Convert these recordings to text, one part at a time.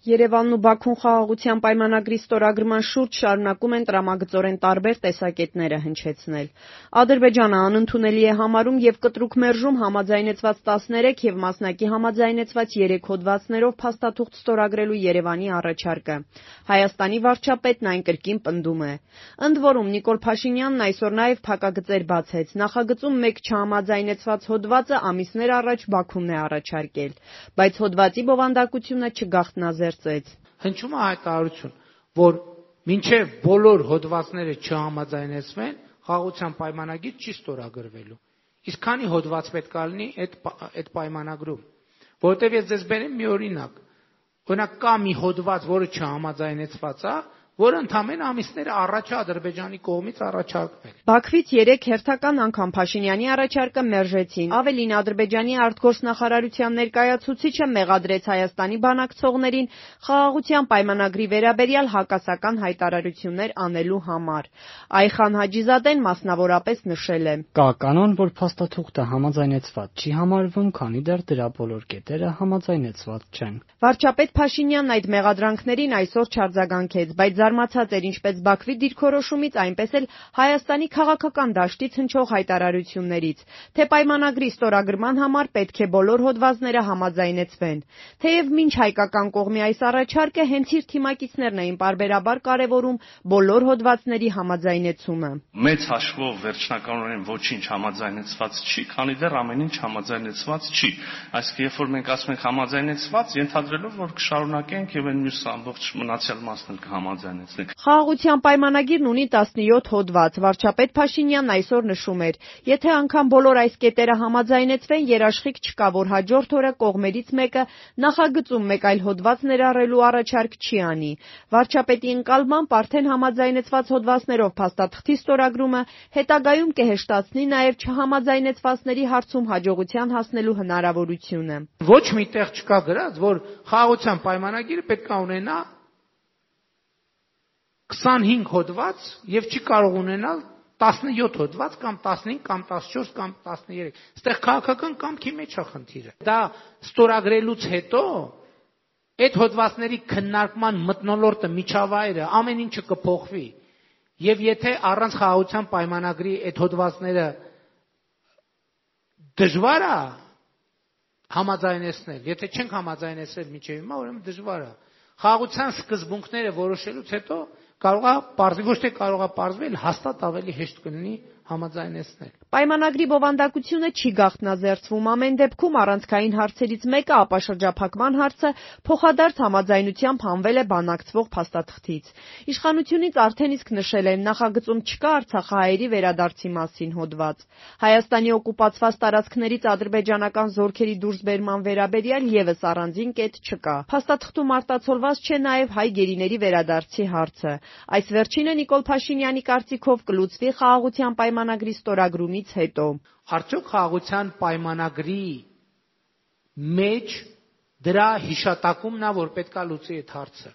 Երևանն ու Բաքուն խաղաղության պայմանագրի ստորագրման շուրջ շարունակում են տրամագծորեն տարբեր տեսակետները հնչեցնել։ Ադրբեջանը անընդունելի է համարում և կտրուկ մերժում համաձայնեցված 13 և մասնակի համաձայնեցված 3 հոդվածներով փաստաթուղթ ստորագրելու Երևանի առաջարկը։ Հայաստանի վարչապետն այն կրկին պնդում է։ Ընդ որում Նիկոլ Փաշինյանն այսօր նաև փակագծեր բացեց։ Նախագծում մեկ չհամաձայնեցված հոդվածը ամիսներ առաջ Բաքուն է առաջարկել, բայց հոդվածի բովանդակությունը չգաղտնազերծեց։ Հնչում է հայտարարություն, որ մինչև բոլոր հոդվածները չհամաձայնեցվեն, խաղաղության պայմանագիր չի ստորագրվելու։ Իսկ քանի հոդված պետք է լինի այդ պայմանագրում, որովհետև ես ձեզ բերեմ մի օրինակ։ Օրինակ կա մի հոդված, որը չհամաձայնեցված է, որը ընդամենը ամիսներ առաջ է Ադրբեջանի կողմից առաջարկվել։ Բաքվից 3 հերթական անգամ Փաշինյանի առաջարկը մերժեցին։ Ավելին, Ադրբեջանի արտգործնախարարության ներկայացուցիչը մեղադրեց Հայաստանի բանակցողներին խաղաղության պայմանագրի վերաբերյալ հակասական հայտարարություններ անելու համար։ Այխան Հաջիզադեն մասնավորապես նշել է. Կա կանոն, որ փաստաթուղթը համաձայնեցված չի համարվում, քանի դեռ դրա բոլոր կետերը համաձայնեցված չեն։ Վարչապետ Փաշինյանն այդ մեղադրանքներին այսօր չարձագանքեց, բայց զարմացած էր ինչպես Բաքվի դիրքորոշումից, այնպես էլ Հայաստանի քաղաքական դաշտից հնչող հայտարարություններից, թե պայմանագրի ստորագրման համար պետք է բոլոր հոդվածները համաձայնեցվեն։ Թեև մինչ հայկական կողմի այս առաջարկը հենց իր թիմակիցներն էին պարբերաբար կարևորում բոլոր հոդվածների համաձայնեցումը։ Մեծ հաշվով վերջնականորեն ոչինչ համաձայնեցված չի, քանի դեռ ամեն ինչ համաձայնեցված չի։ Այսինքն, երբ որ մենք ասում ենք համաձայնեցված, ենթադրելով, որ կշարունակենք եւ այն մյուս ամբողջ մնացյալ մասն էլ կհամաձայնեցնենք։ Խաղաղության պայմանագիրն ունի 17 հոդված։ Վարչապետ Փաշինյանն այսօր նշում էր. եթե անգամ բոլոր այս կետերը համաձայնեցվեն, երաշխիք չկա, որ հաջորդ օրը կողմերից մեկը նախագծում մեկ այլ հոդված ներառելու առաջարկ չի անի։ Վարչապետի ընկալմամբ արդեն համաձայնեցված հոդվածներով փաստաթղթի ստորագրումը հետագայում կհեշտացնի նաև չհամաձայնեցվածների հարցում հաջողության հասնելու հնարավորությունը։ Ոչ մի տեղ չկա գրած, որ խաղաղության պայմանագիրը պետք է ունենա 25 հոդված եւ չի կարող ունենալ 17 հոդված կամ 15 կամ 14 կամ 13։ Այստեղ քաղաքական կամքի մեջ է խնդիրը։ Դա ստորագրելուց հետո այդ հոդվածների քննարկման մթնոլորտը միջավայրը ամեն ինչը կփոխվի։ Եվ եթե առանց խաղաղության պայմանագրի այդ հոդվածները դժվար է համաձայնեցնել, եթե չենք համաձայնեցրել մինչև հիմա, ուրեմն դժվար է։ Խաղաղության սկզբունքները որոշելուց հետո կարող է պարզվել, ոչ թե կարող է պարզվել, հաստատ ավելի հեշտ կլինի համաձայնեցնել։ Պայմանագրի բովանդակությունը չի գաղտնազերծվում։ Ամեն դեպքում առանցքային հարցերից մեկը ապաշրջափակման հարցը փոխադարձ համաձայնությամբ հանվել է բանակցվող փաստաթղթից։ Իշխանությունից արդեն իսկ նշել են, նախագծում չկա արցախահայերի վերադարձի մասին հոդված։ Հայաստանի օկուպացված տարածքներից ադրբեջանական զորքերի դուրսբերման վերաբերյալ ևս առանձին կետ չկա։ Փաստաթղթում արտացոլված չէ նաև հայ գերիների վերադարձի հարցը։ Այս վերջինը Նիկոլ Փաշինյանի կարծիքով կլուծվի խաղաղության պայմանագրի ստորագրումից հետո։ Արդյոք խաղաղության պայմանագրի մեջ դրա հիշատակումն է, որ պետքա լուծի այդ հարցը։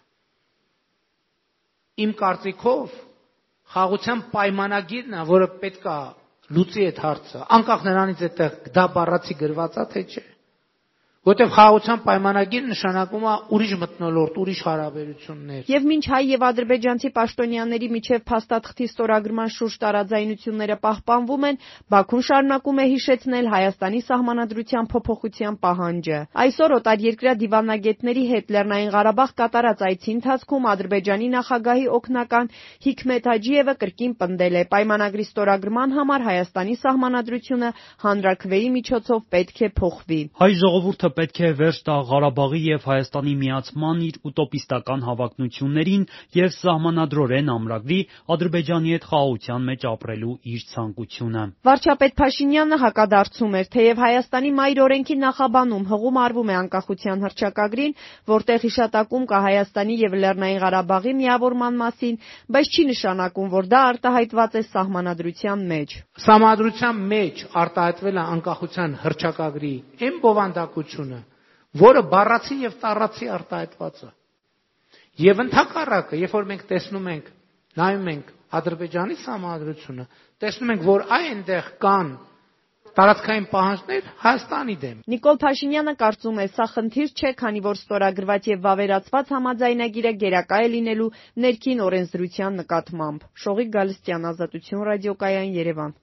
Իմ կարծիքով խաղաղության պայմանագիրն է, որը պետքա լուծի այդ հարցը, անկախ նրանից այդտեղ դա բառացի գրված է, թե չէ։ Որտեւ խաղաղության պայմանագիրը նշանակում է ուրիշ մթնոլորտ, ուրիշ հարաբերություններ։ Եվ մինչ հայ եւ ադրբեջանցի պաշտոնյաների միջև փաստաթղթի ստորագրման շուրջ տարաձայնությունները պահպանվում են, Բաքուն շարունակում է հիշեցնել Հայաստանի սահմանադրության փոփոխության պահանջը։ Այսօր օտարերկրյա դիվանագետների հետ Լեռնային Ղարաբաղ կատարած այցի ընթացքում Ադրբեջանի նախագահի օգնական Հիքմետ Հաջիևը կրկին պնդել է, պայմանագրի ստորագրման համար Հայաստանի սահմանադրությունը հանրաքվեի միջոցով պետք է փոխվի։ Հայ ժողովուրդը պետք է վերջ տա Ղարաբաղի եւ Հայաստանի միացման իր ուտոպիստական հավակնություններին եւ սահմանադրորեն ամրագրի Ադրբեջանի հետ խաղաղության մեջ ապրելու իր ցանկությունը։ Վարչապետ Փաշինյանը հակադարձում էր, թեև Հայաստանի մայր օրենքի նախաբանում հղում արվում է անկախության հռչակագրին, որտեղ հիշատակում կա Հայաստանի եւ Լեռնային Ղարաբաղի միավորման մասին, բայց չի նշանակում, որ դա արտահայտված է սահմանադրության մեջ։ Սահմանադրության մեջ արտահայտվել է անկախության հռչակագրի այն բովանդակությունը, որը բառացի եւ տառացի արտահայտված է։ Եվ ընդհակառակը, երբ որ մենք տեսնում ենք, նայում ենք Ադրբեջանի սահմանադրությունը, տեսնում ենք, որ այնտեղ կան տարածքային պահանջներ Հայաստանի դեմ։ Նիկոլ Փաշինյանը կարծում է, սա խնդիր չէ, քանի որ ստորագրված եւ վավերացված համաձայնագիրը գերակա է լինելու ներքին օրենսդրության նկատմամբ։ Շողիկ Գալստյան, Ազատություն ռադիոկայան, Երևան։